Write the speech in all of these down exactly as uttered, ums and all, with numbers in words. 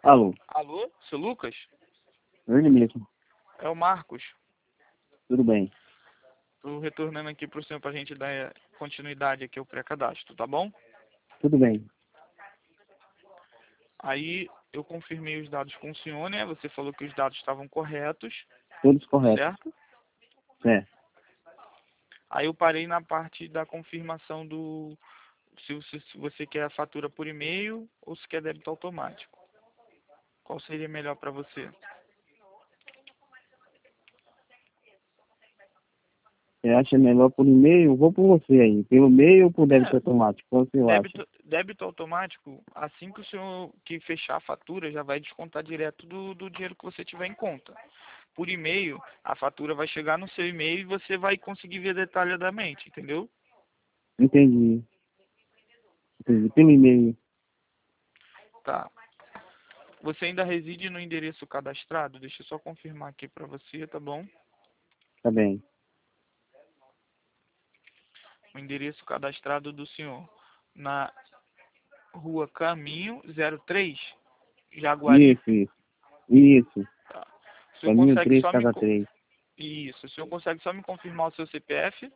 Alô, Alô, seu Lucas? ele mesmo. É o Marcos. Tudo bem. Estou retornando aqui para o senhor para a gente dar continuidade aqui ao pré-cadastro, tá bom? Tudo bem. Aí eu confirmei os dados com o senhor, né? Você falou que os dados estavam corretos, Todos corretos. certo? Certo. Aí eu parei na parte da confirmação do... Se você, se você quer a fatura por e-mail ou se quer débito automático. Qual seria melhor para você? Você acha melhor por e-mail? Vou por você aí. Pelo e-mail ou por débito É, automático? Qual você acha? débito, débito automático, assim que o senhor que fechar a fatura, já vai descontar direto do, do dinheiro que você tiver em conta. Por e-mail, a fatura vai chegar no seu e-mail e você vai conseguir ver detalhadamente, entendeu? Entendi. Entendi. Pelo e-mail. Tá. Você ainda reside no endereço cadastrado? Deixa eu só confirmar aqui para você, tá bom? Tá bem. O endereço cadastrado do senhor na Rua Caminho zero três, Jaguari. Isso, isso. Isso. Tá. O senhor Caminho consegue três, só me... casa co- três. Isso, o senhor consegue só me confirmar o seu C P F?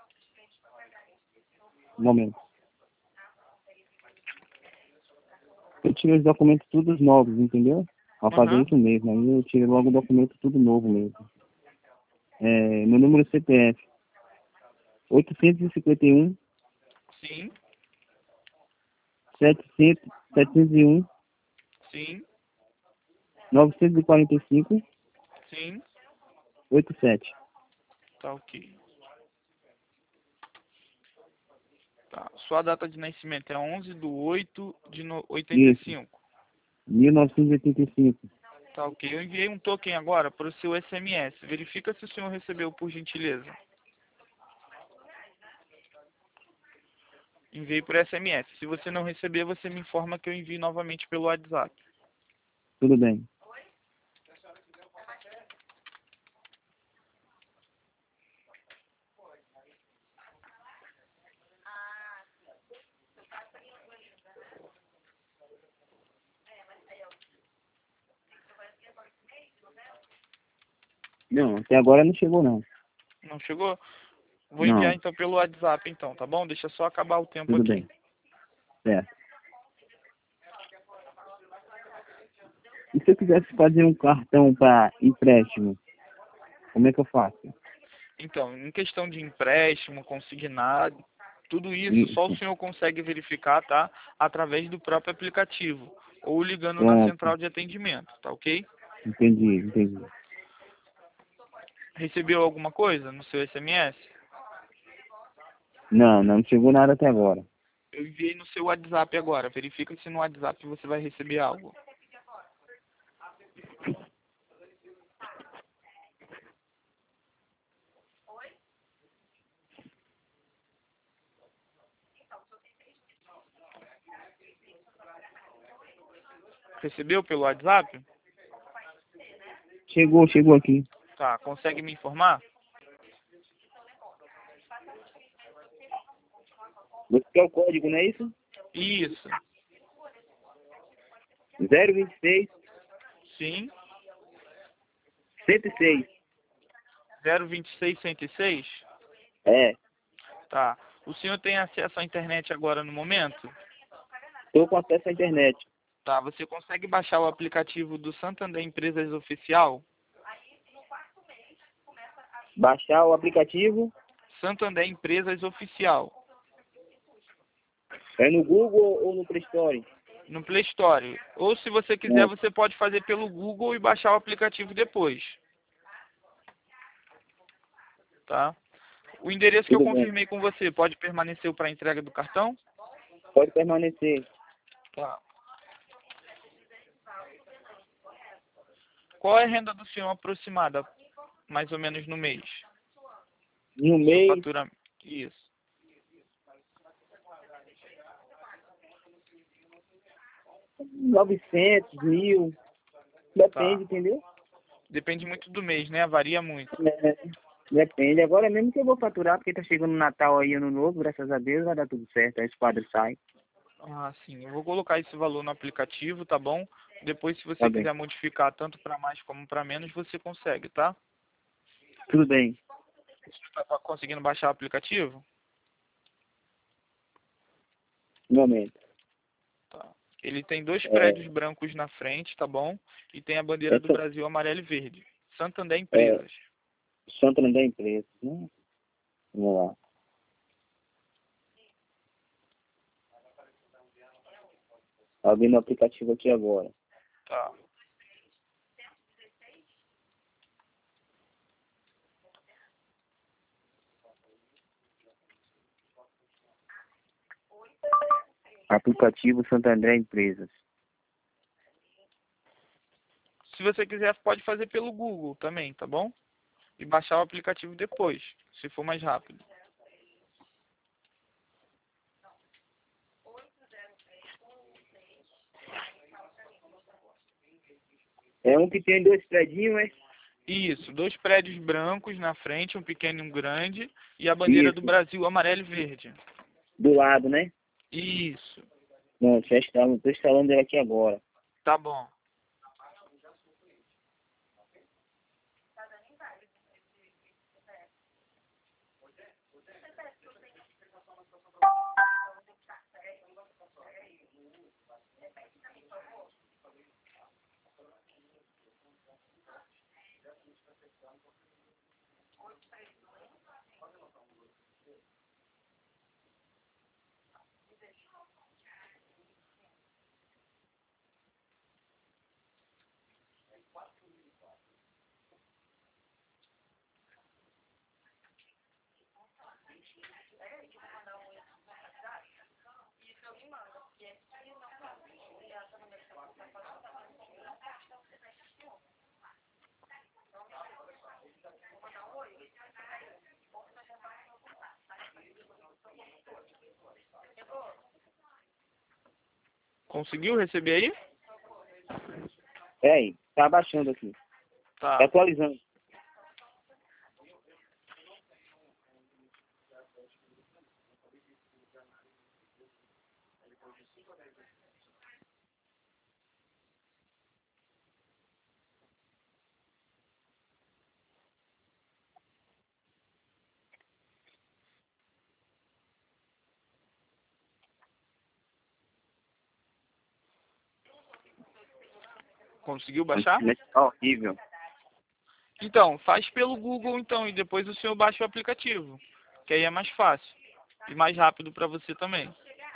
Um momento. Eu tirei os documentos todos novos, entendeu? Ao fazer Aham. isso mesmo. Aí eu tirei logo o documento tudo novo mesmo. É, meu número C P F. oitocentos e cinquenta e um, Sim, setecentos, setecentos e um, sim, novecentos e quarenta e cinco, sim. oitenta e sete. Tá ok. Tá. Sua data de nascimento é onze de oito de no- oitenta e Isso. cinco. mil novecentos e oitenta e cinco. Tá ok. Eu enviei um token agora para o seu S M S. Verifica se o senhor recebeu, por gentileza. Enviei por S M S. Se você não receber, você me informa que eu envio novamente pelo WhatsApp. Tudo bem. Não, até agora não chegou não. Não chegou? Vou enviar Não, então pelo WhatsApp então, tá bom? Deixa só acabar o tempo tudo aqui. bem. Certo. E se eu quisesse fazer um cartão para empréstimo, como é que eu faço? Então, em questão de empréstimo, consignado, tudo isso só o Isso. senhor consegue verificar, tá? Através do próprio aplicativo ou ligando na Pronto. central de atendimento, tá ok? Entendi, entendi. Recebeu alguma coisa no seu S M S? Não, não chegou nada até agora. Eu enviei no seu WhatsApp agora. Verifica se no WhatsApp você vai receber algo. Recebeu pelo WhatsApp? Chegou, chegou aqui. Tá, consegue me informar? Você quer o código, não é isso? Isso. zero vinte e seis, Sim. cento e seis. zero vinte e seis, cento e seis? É, Tá. O senhor tem acesso à internet agora no momento? estou com acesso à internet. Tá. Você consegue baixar o aplicativo do Santander Empresas Oficial? Baixar o aplicativo Santander Empresas Oficial. é no Google ou no Play Store? No Play Store. Ou se você quiser, É, você pode fazer pelo Google e baixar o aplicativo depois. Tá? O endereço que eu tudo bem. confirmei com você, pode permanecer para a entrega do cartão? Pode permanecer. Tá. Qual é a renda do senhor aproximada, mais ou menos no mês? No Seu mês, faturamento. Isso. novecentos, mil. Depende, Tá. entendeu? Depende muito do mês, né? Varia muito. É, depende. Agora mesmo que eu vou faturar, porque tá chegando o Natal aí, Ano Novo, graças a Deus, vai dar tudo certo. Aí os quadros saem. Ah, sim. Eu vou colocar esse valor no aplicativo, tá bom? Depois, se você Tá bem. quiser modificar tanto para mais como para menos, você consegue, tá? Tudo bem. Você tá conseguindo baixar o aplicativo? Um momento. Tá. Ele tem dois É, prédios brancos na frente, tá bom? E tem a bandeira do essa, Brasil amarelo e verde. Santander é, Empresas. Santander Empresas, né? Vamos lá. Abrindo o aplicativo aqui agora. Tá. Aplicativo Santander Empresas. Se você quiser, pode fazer pelo Google também, tá bom? E baixar o aplicativo depois, se for mais rápido. É um que tem dois predinhos, é? Isso, dois prédios brancos na frente, um pequeno e um grande, e a bandeira do Isso. Brasil amarelo e verde. Do lado, né? Isso, Não, já está, estou instalando ele aqui agora. tá bom. Conseguiu receber aí? É aí, tá abaixando aqui. Tá Tá. atualizando. Conseguiu A baixar? internet tá horrível. Então, faz pelo Google então, e depois o senhor baixa o aplicativo. Que aí é mais fácil. E mais rápido para você também.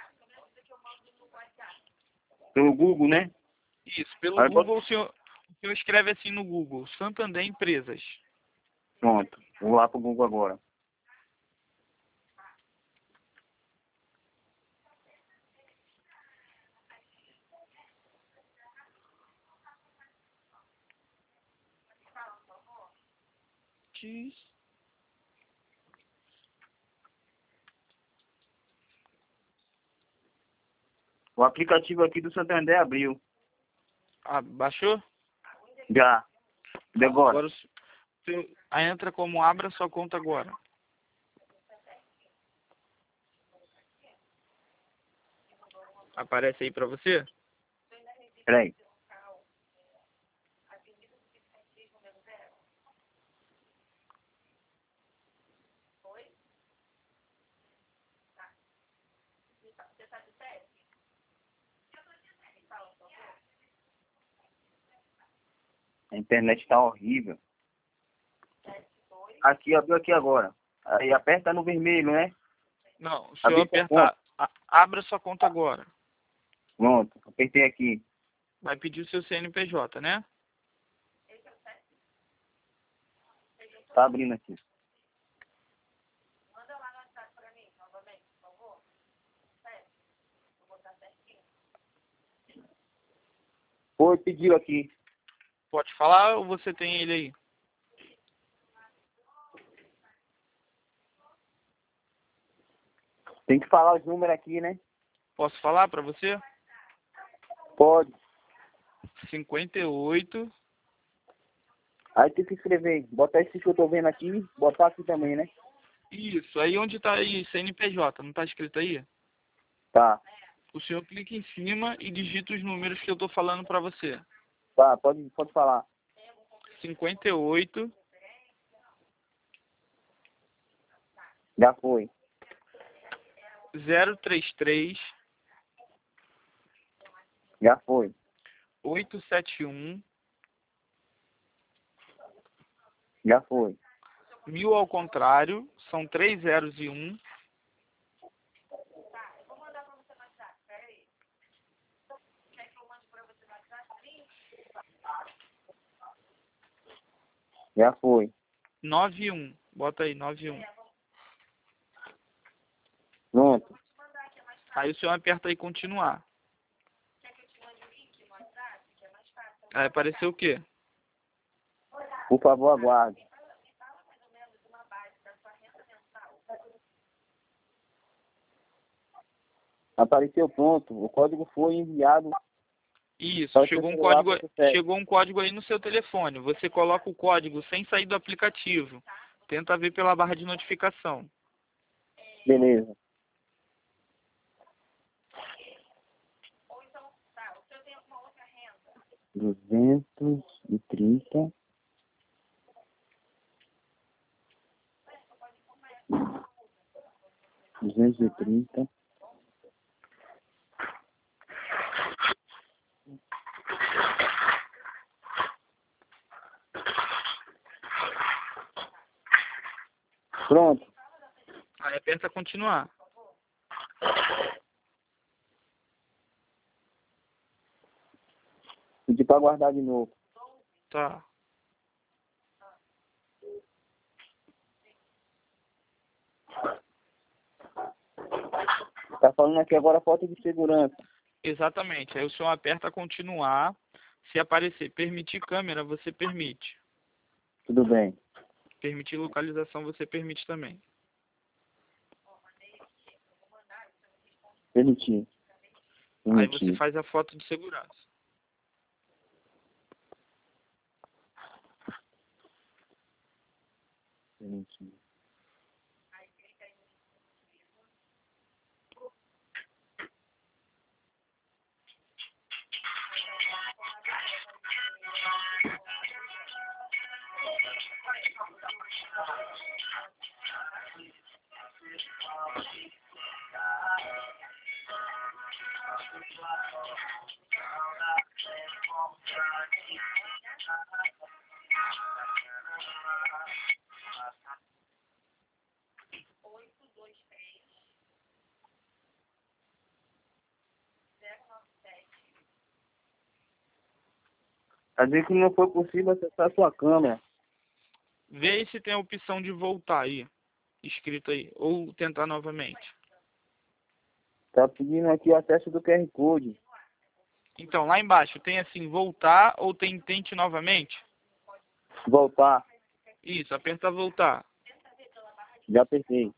Pelo Google, né? Isso, pelo Aí eu boto... Google o senhor, o senhor escreve assim no Google, Santander Empresas. Pronto. Vou lá pro Google agora. X. O aplicativo aqui do Santander abriu. Ah, baixou? Já. De agora. Agora o senhor aí entra como abra sua conta agora. Aparece aí para você? Peraí. A internet tá horrível. Aqui, abriu aqui agora. Aí aperta no vermelho, né? Não, o senhor Abri sua conta. apertar, a- abra sua conta agora. Pronto. Apertei aqui. Vai pedir o seu C N P J, né? Tá abrindo aqui. Foi, pediu aqui. Pode falar ou você tem ele aí? Tem que falar os números aqui, né? Posso falar para você? Pode. cinquenta e oito. Aí tem que escrever. Botar esse que eu tô vendo aqui, botar aqui também, né? Isso, aí onde tá aí C N P J, não tá escrito aí? Tá. O senhor clica em cima e digita os números que eu tô falando para você. Tá, pode, pode falar. cinquenta e oito, Já foi. zero trinta e três, Já foi. oitocentos e setenta e um, Já foi. mil ao contrário, são três zeros e um. Já foi. nove e um. Bota aí, nove e um. Pronto. Aí o senhor aperta aí continuar. Aí apareceu o quê? Por favor, aguarde. Apareceu pronto. O código foi enviado. Isso, Para o chegou seu um celular código, para você. chegou um código aí no seu telefone. Você coloca o código sem sair do aplicativo. Tenta ver pela barra de notificação. Beleza. Duzentos e trinta. Duzentos e trinta. Pronto. Aí aperta continuar. Pedi para guardar de novo. Tá. Tá falando aqui agora foto de segurança. Exatamente. Aí o senhor aperta continuar. Se aparecer permitir câmera, você permite. Tudo bem. Permitir localização, você permite também. Permitir. Aí você Permitir. faz a foto de segurança. Permitir. Quer dizer que não foi possível acessar sua câmera. Vê aí se tem a opção de voltar aí. Escrito aí. Ou tentar novamente. Tá pedindo aqui o acesso do Q R Code. Então, lá embaixo tem assim, voltar ou tem tente novamente? Voltar. Isso, aperta voltar. Já apertei.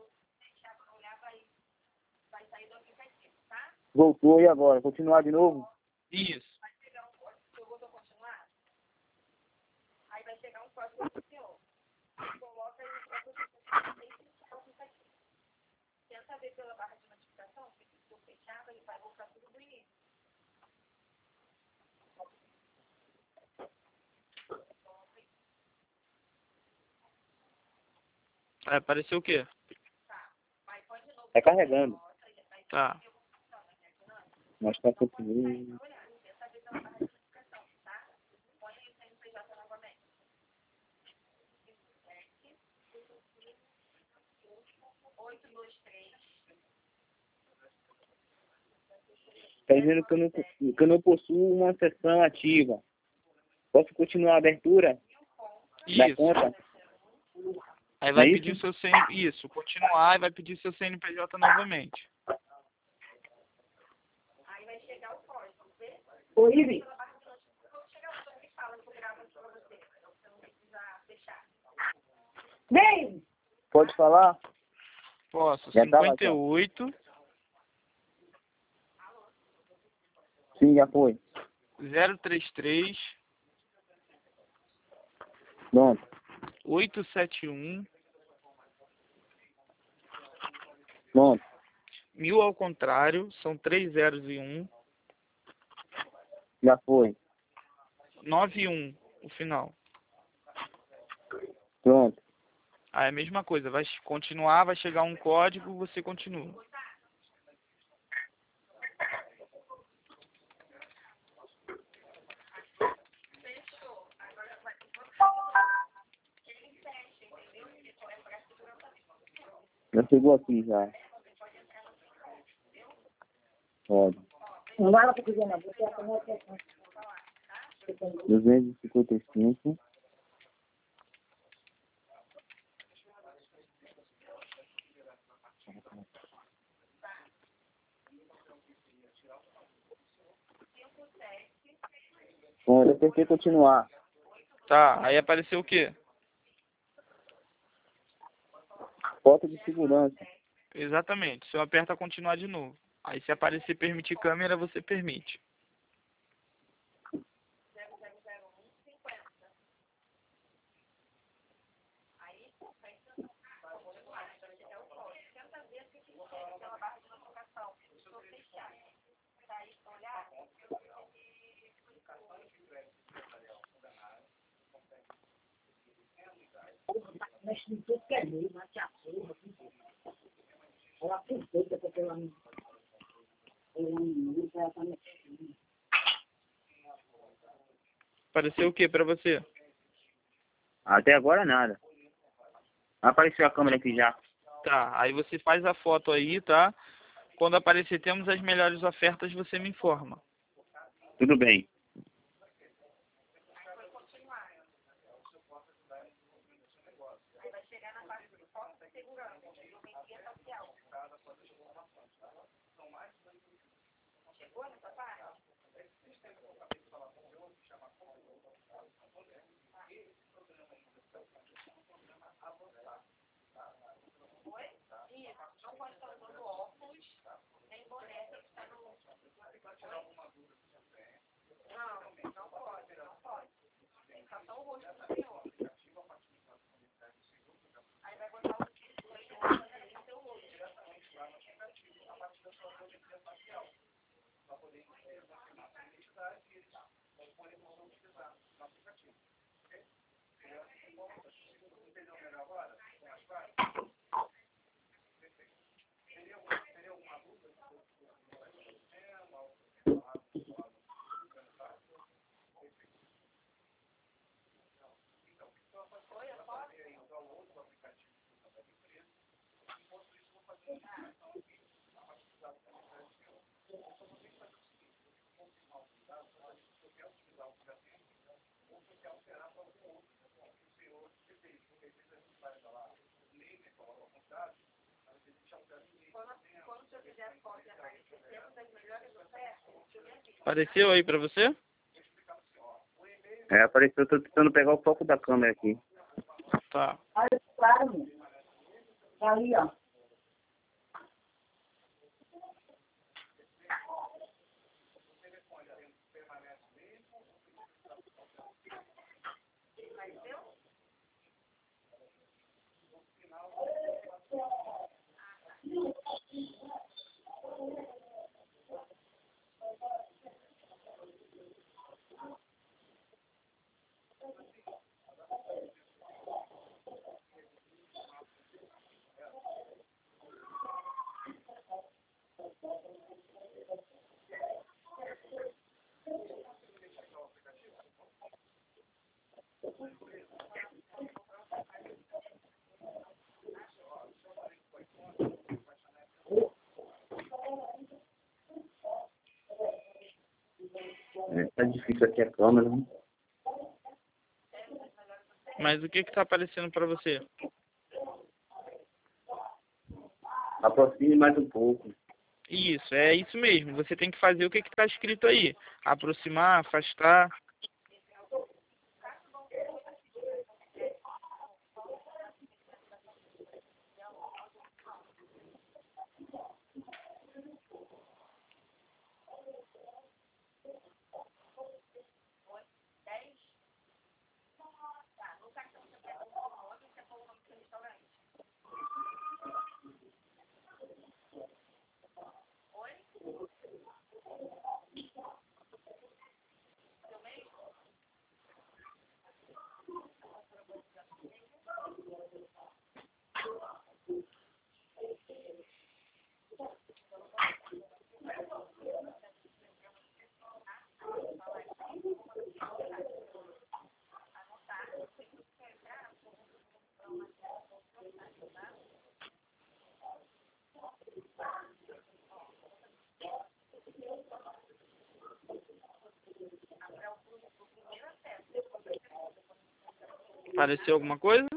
Voltou e agora? Continuar de novo? Isso. Aí apareceu o quê? Tá carregando. Tá. Mas tá conseguindo. Tá dizendo que eu, não, que eu não possuo uma sessão ativa. Posso continuar a abertura da Isso. conta? Aí vai É pedir o isso? seu C N P J. Isso, continuar e vai pedir seu C N P J novamente. Ô, Ivi. Vem! Pode falar? Posso. Já tava cinquenta e oito, Sim, já foi. zero trinta e três, Pronto. oitocentos e setenta e um, Pronto. Mil ao contrário, são três zeros e um. Já foi. Nove e um, o final. Pronto. Aí é a mesma coisa, vai continuar, vai chegar um código, você continua. Já chegou aqui já. Pode. Não vai lá para dizer não, você é duzentos e cinquenta e cinco. Bom, eu apertei continuar. Tá, aí apareceu o quê? Foto de segurança. Exatamente, se eu aperta continuar de novo. Aí se aparecer permitir câmera, você permite. mexe em tudo que é meio, mate a porra. Ela aproveita porque ela não... Ela não ela tá mexendo. Apareceu o quê pra você? Até agora nada. Apareceu a câmera aqui já. Tá, aí você faz a foto aí, tá? Quando aparecer temos as melhores ofertas, você me informa. Tudo bem. Apareceu aí pra você? É, apareceu, eu tô tentando pegar o foco da câmera aqui. Tá. Olha, claro, meu. Tá ali, ó. É, tá difícil aqui a câmera, né? Mas o que que tá aparecendo pra você? Aproxime mais um pouco. Isso, é isso mesmo. Você tem que fazer o que que tá escrito aí. Aproximar, afastar. Apareceu alguma coisa?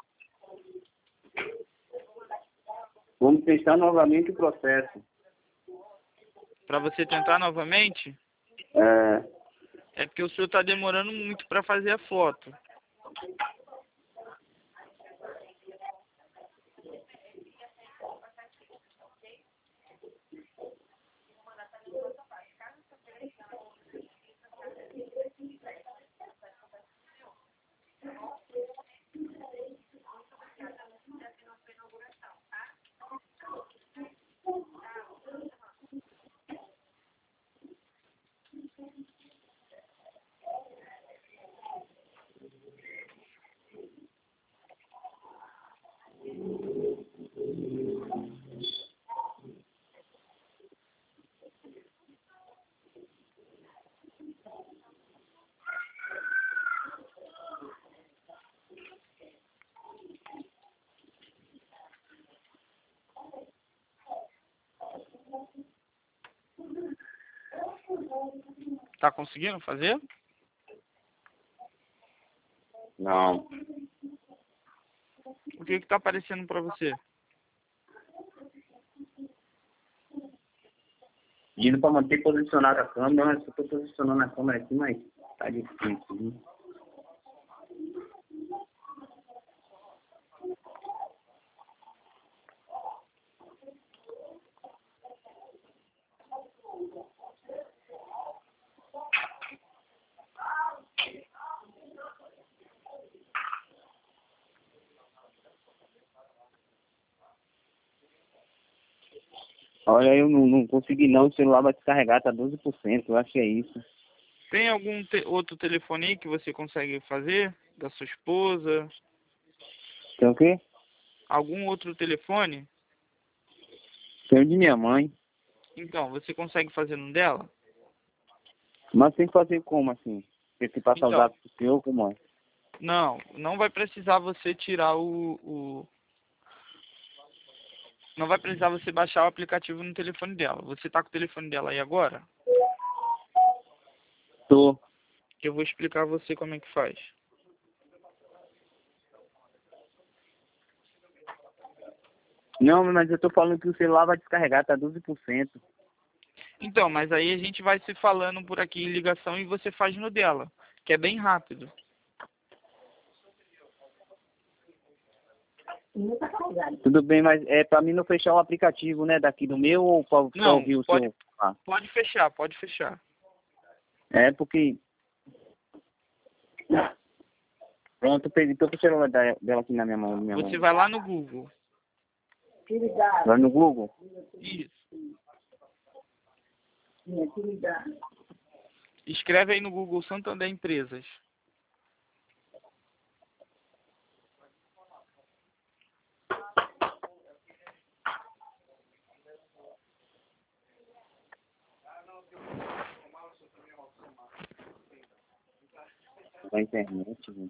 Vamos testar novamente o processo. Para você tentar novamente? É, É porque o senhor está demorando muito para fazer a foto. Tá conseguindo fazer? não. O que que tá aparecendo para você? Pedindo para manter posicionada a câmera, mas eu estou posicionando a câmera aqui, mas tá difícil. Viu? Olha, eu não, não consegui não, o celular vai descarregar, tá doze por cento, eu acho que é isso. Tem algum te outro telefone aí que você consegue fazer? Da sua esposa? Tem o quê? Algum outro telefone? Tem o de minha mãe. Então, você consegue fazer no dela? Mas tem que fazer como assim? Tem que passar Então. os dados pro seu, como é? Não, não vai precisar você tirar o, o... Não vai precisar você baixar o aplicativo no telefone dela. Você tá com o telefone dela aí agora? Tô. Eu vou explicar a você como é que faz. Não, mas eu tô falando que o celular vai descarregar, tá doze por cento. Então, mas aí a gente vai se falando por aqui em ligação e você faz no dela, que é bem rápido. Não tá carregado. Tudo bem, mas é pra mim não fechar o aplicativo, né? Daqui do meu ou pra, pra Não, ouvir o pode, seu? Ah, pode fechar, pode fechar. é porque... Pronto, eu peguei, tô com o celular da- dela aqui na minha mão. Minha Você mão. vai lá no Google. Utilidade. Vai no Google? Isso. Utilidade. Escreve aí no Google Santander Empresas. Na internet, gente.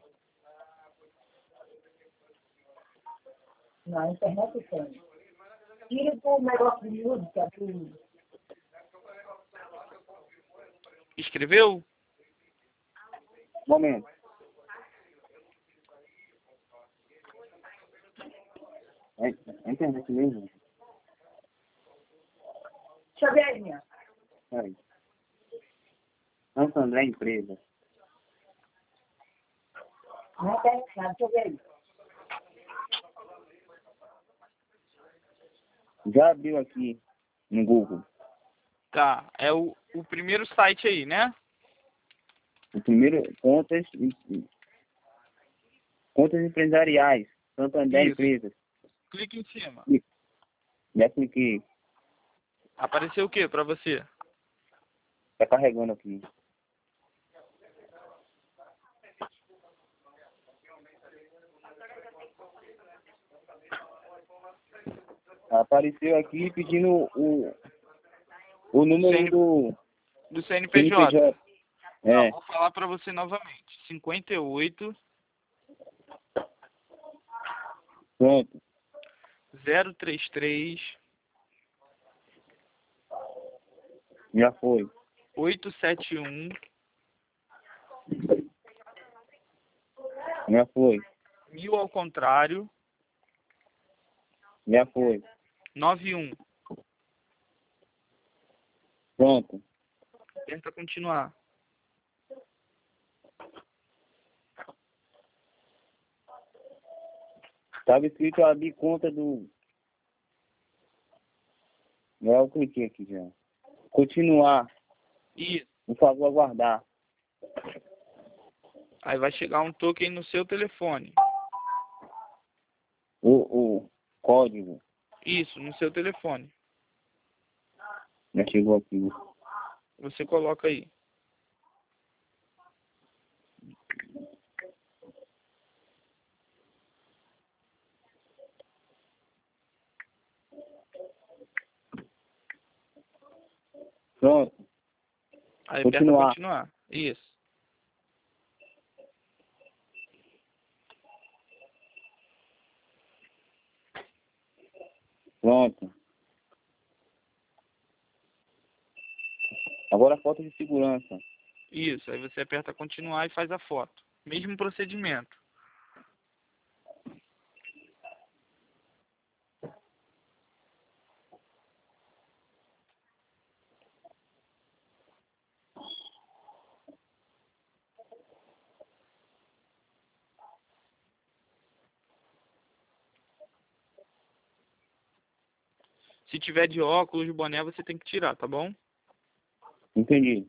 Na internet tem. Tira o negócio de música. Tudo. Escreveu? Momento. É, é internet mesmo? Deixa eu ver aí, minha. Peraí. Santo André Empresa. Não tem, deixa eu ver aí. Já abriu aqui no Google. Tá, é o, o primeiro site aí, né? O primeiro, contas, contas empresariais. Santo André Isso. Empresas. Clique em cima. Já cliquei. Apareceu o que pra você? Tá carregando aqui. Apareceu aqui pedindo o, o número C N do Do C N P J. C N P J. Não, É, vou falar pra você novamente. cinquenta e oito, pronto. zero trinta e três, Já foi. oitocentos e setenta e um, Já foi. Mil ao contrário. Já foi. Nove e um. Pronto. Aperta continuar. Estava escrito abrir conta do... Já eu cliquei aqui já. Continuar. Isso. Por favor, aguardar. Aí vai chegar um token no seu telefone. O, o código. Isso, no seu telefone. Já chegou aqui. Você coloca aí. Pronto. Aí Continuar. aperta continuar. Isso. Pronto. Agora a foto de segurança. Isso. Aí você aperta continuar e faz a foto. Mesmo procedimento. Se tiver de óculos, de boné, você tem que tirar, tá bom? Entendi.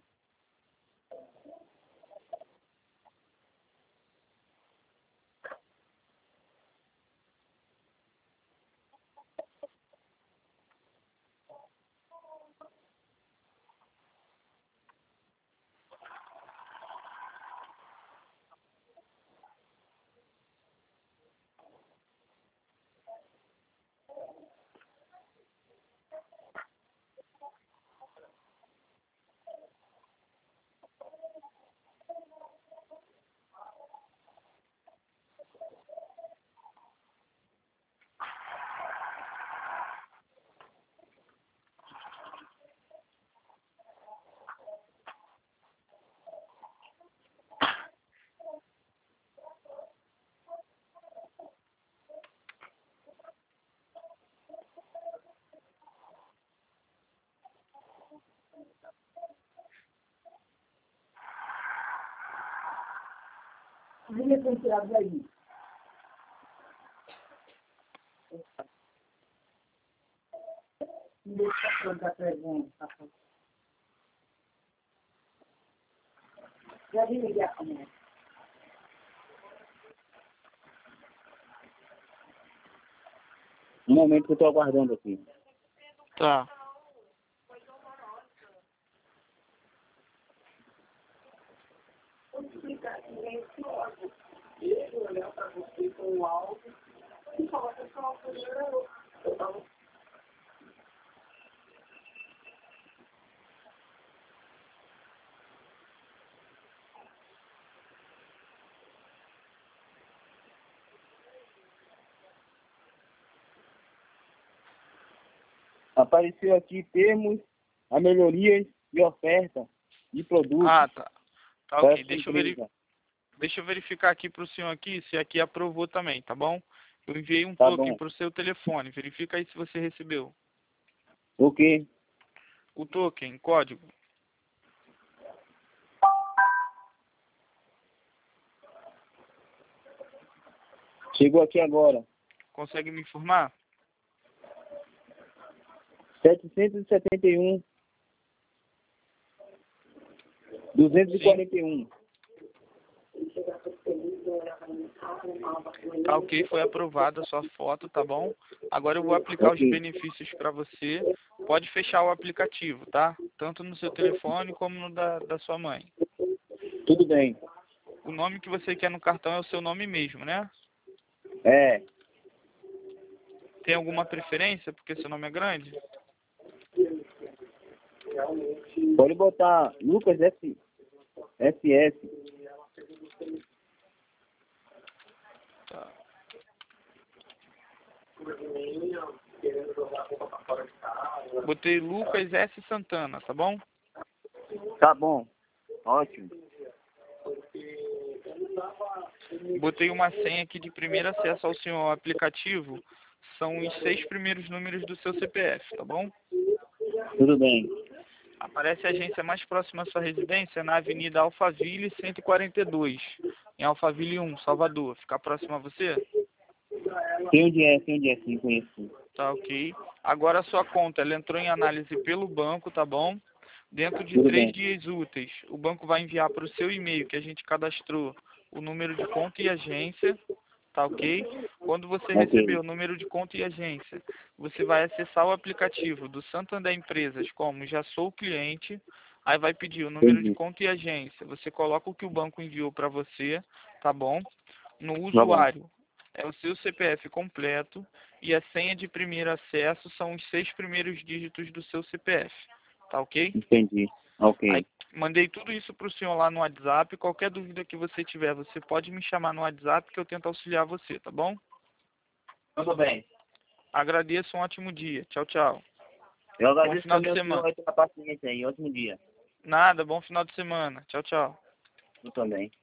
Ele tem tirado daí. Não deixa eu plantar pergunta. Já desliguei a câmera. Um momento que eu estou aguardando aqui. Tá. Apareceu aqui termos, a melhorias e oferta de produtos. Ah, tá. Tá para ok. essa Deixa eu, empresa. veri... Deixa eu verificar aqui pro senhor aqui, se aqui aprovou também, tá bom? Eu enviei um Tá token bom. pro seu telefone. Verifica aí se você recebeu. Ok. O token, código. Chegou aqui agora. Consegue me informar? setecentos e setenta e um. duzentos e quarenta e um. Tá ok, foi aprovada a sua foto, tá bom? Agora eu vou aplicar os Ok. benefícios para você. Pode fechar o aplicativo, tá? Tanto no seu telefone como no da, da sua mãe. Tudo bem. O nome que você quer no cartão é o seu nome mesmo, né? É. Tem alguma preferência, porque seu nome é grande? Pode botar Lucas S S. Tá. Botei Lucas S. Santana, tá bom? Tá bom. Ótimo. Botei uma senha aqui de primeiro acesso ao senhor ao aplicativo. São os seis primeiros números do seu C P F, tá bom? Tudo bem. Aparece a agência mais próxima à sua residência na Avenida Alphaville cento e quarenta e dois, em Alphaville um, Salvador. Fica próximo a você? Sei onde é, sei onde é, sim, conheço. Tá, ok. Agora a sua conta, ela entrou em análise pelo banco, tá bom? Dentro de Tudo três bem. dias úteis, o banco vai enviar para o seu e-mail que a gente cadastrou o número de conta e agência, tá ok? Quando você Ok. receber o número de conta e agência, você vai acessar o aplicativo do Santander Empresas como já sou cliente, aí vai pedir o número de Entendi. conta e agência. Você coloca o que o banco enviou para você, tá bom? No Tá bom. usuário é o seu C P F completo e a senha de primeiro acesso são os seis primeiros dígitos do seu C P F, tá ok? Entendi. Ok. Aí, mandei tudo isso para o senhor lá no WhatsApp. Qualquer dúvida que você tiver, você pode me chamar no WhatsApp que eu tento auxiliar você, tá bom? Tudo bem. Agradeço, um ótimo dia. Tchau, tchau. Eu Bom agradeço final de também ao senhor semana. aí pela paciência aí. Ótimo dia. Nada, bom final de semana. Tchau, tchau. Eu também.